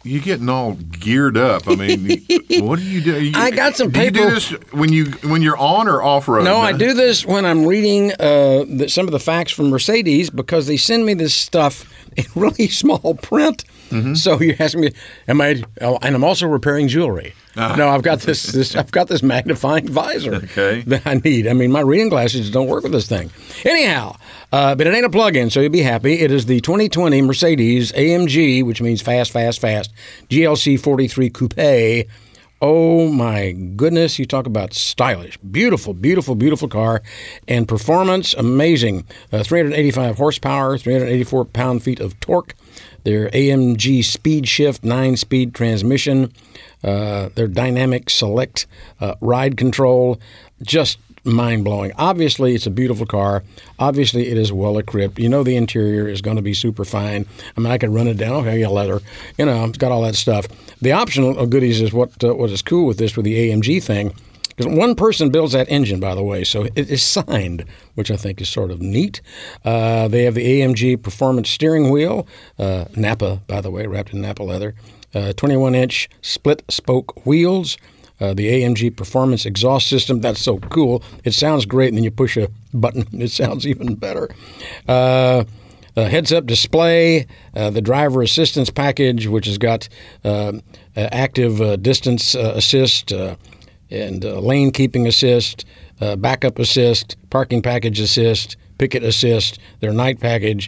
You getting all geared up. I mean, what do you do? I got some paper. Do you do this when you're on or off road? No, I do this when I'm reading some of the facts from Mercedes because they send me this stuff in really small print. Mm-hmm. So you're asking me, and I'm also repairing jewelry. No, I've got this magnifying visor that I need. I mean, my reading glasses don't work with this thing. Anyhow, but it ain't a plug-in, so you'll be happy. It is the 2020 Mercedes AMG, which means fast, GLC 43 Coupe. Oh, my goodness. You talk about stylish. Beautiful, beautiful, beautiful car. And performance, amazing. 385 horsepower, 384 pound-feet of torque. Their AMG Speed Shift 9-speed transmission. Their Dynamic Select ride control. Just mind-blowing. Obviously, it's a beautiful car. Obviously, it is well-equipped. You know the interior is going to be super fine. I mean, I could run it down. Okay, leather. You know, it's got all that stuff. The optional goodies is what is cool with this, with the AMG thing. Because one person builds that engine, by the way, so it is signed, which I think is sort of neat. They have the AMG Performance Steering Wheel, Napa, by the way, wrapped in Napa leather, 21-inch split-spoke wheels, the AMG Performance Exhaust System. That's so cool. It sounds great, and then you push a button, it sounds even better. Heads-up display, the driver assistance package, which has got active distance assist, and lane keeping assist, backup assist, parking package assist, picket assist, their night package.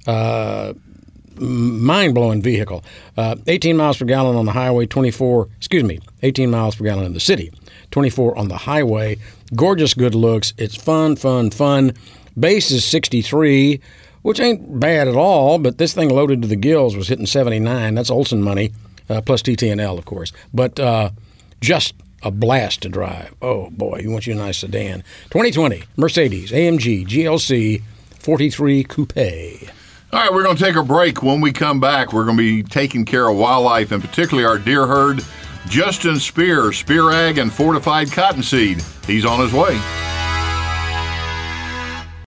Mind-blowing vehicle. 18 miles per gallon on the highway, 18 miles per gallon in the city, 24 on the highway. Gorgeous good looks. It's fun. Base is 63, which ain't bad at all, but this thing loaded to the gills was hitting 79. That's Olson money, plus TT&L, of course. But just a blast to drive. Oh, boy, you want you a nice sedan. 2020 Mercedes AMG GLC 43 Coupe. All right, we're going to take a break. When we come back, we're going to be taking care of wildlife, and particularly our deer herd. Justin Spear, Spear Ag and Fortified Cottonseed. He's on his way.